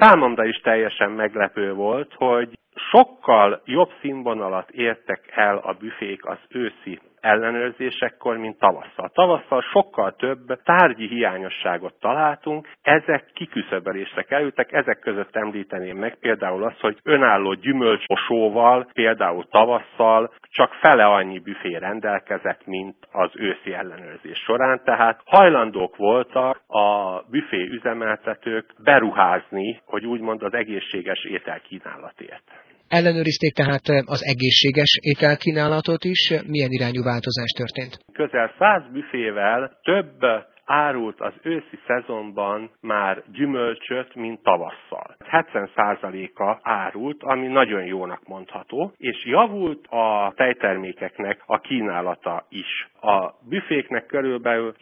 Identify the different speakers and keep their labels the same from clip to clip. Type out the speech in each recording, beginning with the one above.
Speaker 1: számomra is teljesen meglepő volt, hogy sokkal jobb színvonalat értek el a büfék az őszi ellenőrzésekkor, mint tavasszal. Tavasszal sokkal több tárgyi hiányosságot találtunk, ezek kiküszöbölésre kerültek, ezek között említeném meg például azt, hogy önálló gyümölcsosóval, például tavasszal csak fele annyi büfé rendelkezett, mint az őszi ellenőrzés során, tehát hajlandók voltak a büfé üzemeltetők beruházni, hogy úgymond az egészséges ételkínálatért.
Speaker 2: Ellenőrizték tehát az egészséges ételkínálatot is. Milyen irányú változás történt?
Speaker 1: Közel 100 büfével több árult az őszi szezonban már gyümölcsöt, mint tavasszal. 70%-a árult, ami nagyon jónak mondható, és javult a tejtermékeknek a kínálata is. A büféknek körülbelül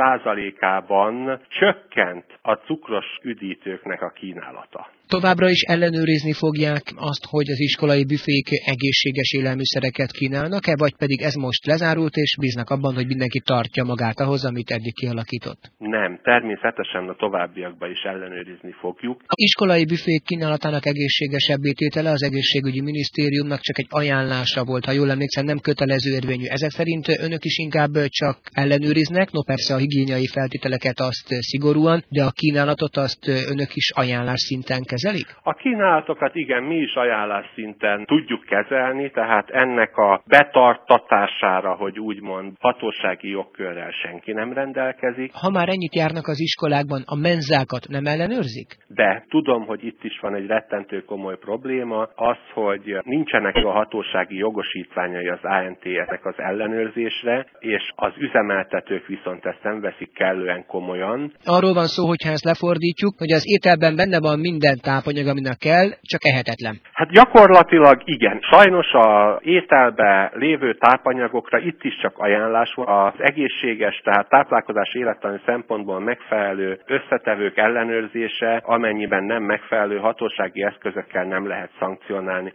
Speaker 1: 7%-ában csökkent a cukros üdítőknek a kínálata.
Speaker 2: Továbbra is ellenőrizni fogják azt, hogy az iskolai büfék egészséges élelmiszereket kínálnak-e, vagy pedig ez most lezárult, és bíznak abban, hogy mindenki tartja magát ahhoz, amit eddig kialakított?
Speaker 1: Nem, természetesen a továbbiakban is ellenőrizni fogjuk.
Speaker 2: A iskolai büfék kínálatának egészségesebbé tétele az egészségügyi minisztériumnak csak egy ajánlása volt, ha jól emlékszem, nem kötelező érvényű. Ezek szerint önök is inkább csak ellenőriznek, no persze a higiéniai feltételeket azt szigorúan, de a kínálatot azt önök is ajánlás szinten kezelik?
Speaker 1: A kínálatokat igen, mi is ajánlás szinten tudjuk kezelni, tehát ennek a betartatására, hogy úgymond hatósági jogkörrel senki nem rendelkezik.
Speaker 2: Ha már ennyit járnak az iskolákban, a menzákat nem ellenőrzik?
Speaker 1: De tudom, hogy itt is van egy rettentő komoly probléma, az, hogy nincsenek a hatósági jogosítványai az ANTS-nek az ellenőrzésre, és az üzemeltetők viszont ezt nem veszik kellően komolyan.
Speaker 2: Arról van szó, hogyha ezt lefordítjuk, hogy az ételben benne van minden tápanyag, aminek kell, csak ehetetlen.
Speaker 1: Hát gyakorlatilag igen. Sajnos az ételben lévő tápanyagokra itt is csak ajánlás van. Az egészséges, tehát táplálkozás élettani szempontból megfelelő összetevők ellenőrzése, amennyiben nem megfelelő hatósági eszközökkel nem lehet szankcionálni.